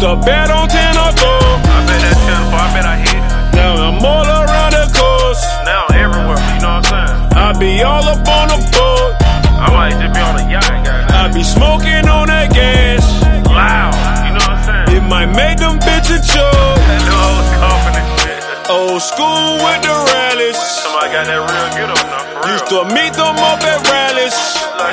to bet on 10 or 4. I bet that 10 or 4, I bet I hit. Now I'm all around the coast. Now everywhere, you know what I'm saying? I be all up on the boat. I might just be on a yacht, guys. I be smoking on that gas. Loud, you know what I'm saying? It might make them bitches choke. That new old confident shit. Old school with the rallies. Somebody got that real get up now, for real. Used to meet them up at rallies.